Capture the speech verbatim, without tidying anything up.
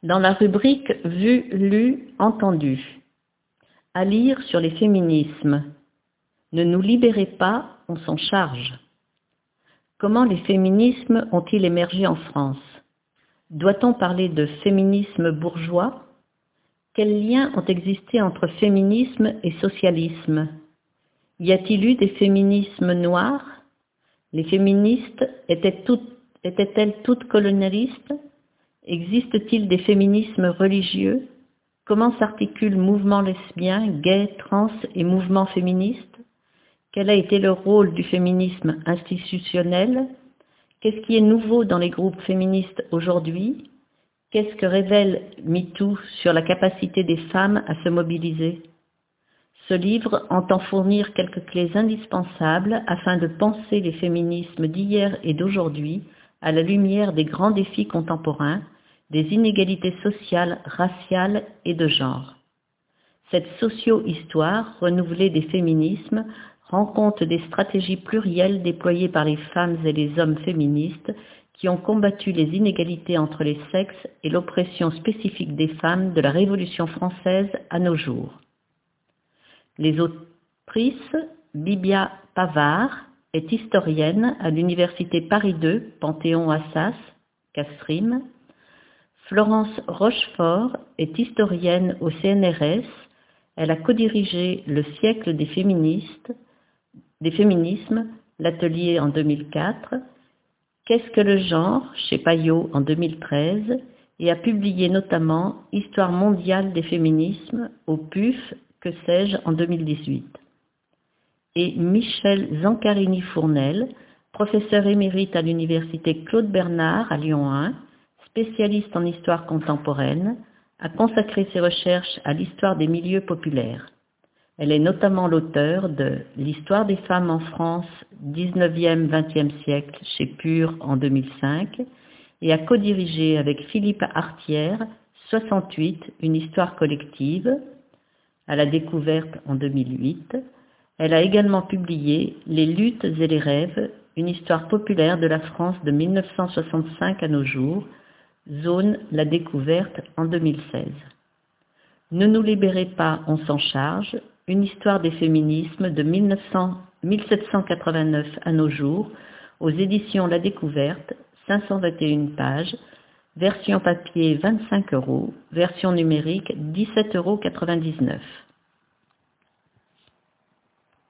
Dans la rubrique Vu, lu, entendu, à lire sur les féminismes. Ne nous libérez pas, on s'en charge. Comment les féminismes ont-ils émergé en France? Doit-on parler de féminisme bourgeois? Quels liens ont existé entre féminisme et socialisme? Y a-t-il eu des féminismes noirs? Les féministes étaient toutes, étaient-elles toutes colonialistes? Existe-t-il des féminismes religieux? Comment s'articulent mouvements lesbiens, gays, trans et mouvements féministes? Quel a été le rôle du féminisme institutionnel? Qu'est-ce qui est nouveau dans les groupes féministes aujourd'hui? Qu'est-ce que révèle MeToo sur la capacité des femmes à se mobiliser? Ce livre entend fournir quelques clés indispensables afin de penser les féminismes d'hier et d'aujourd'hui à la lumière des grands défis contemporains, des inégalités sociales, raciales et de genre. Cette socio-histoire renouvelée des féminismes rend compte des stratégies plurielles déployées par les femmes et les hommes féministes qui ont combattu les inégalités entre les sexes et l'oppression spécifique des femmes de la Révolution française à nos jours. Les autrices, Bibia Pavard est historienne à l'université Paris deux, Panthéon-Assas, Castries. Florence Rochefort est historienne au C N R S. Elle a codirigé Le siècle des féministes, des féminismes, l'atelier en deux mille quatre, Qu'est-ce que le genre chez Payot en deux mille treize et a publié notamment Histoire mondiale des féminismes au P U F, que sais-je, en deux mille dix-huit. Et Michel Zancarini-Fournel, professeur émérite à l'université Claude Bernard à Lyon un, spécialiste en histoire contemporaine, a consacré ses recherches à l'histoire des milieux populaires. Elle est notamment l'auteure de L'histoire des femmes en France, dix-neuvième vingtième siècle chez Pure en deux mille cinq et a codirigé avec Philippe Artière, soixante-huit, une histoire collective, à la découverte en deux mille huit. Elle a également publié Les luttes et les rêves, une histoire populaire de la France de mille neuf cent soixante-cinq à nos jours, Zone La Découverte en deux mille seize. Ne nous libérez pas, on s'en charge, une histoire des féminismes de mille sept cent quatre-vingt-neuf à nos jours, aux éditions La Découverte, cinq cent vingt et une pages, version papier vingt-cinq euros, version numérique dix-sept euros quatre-vingt-dix-neuf.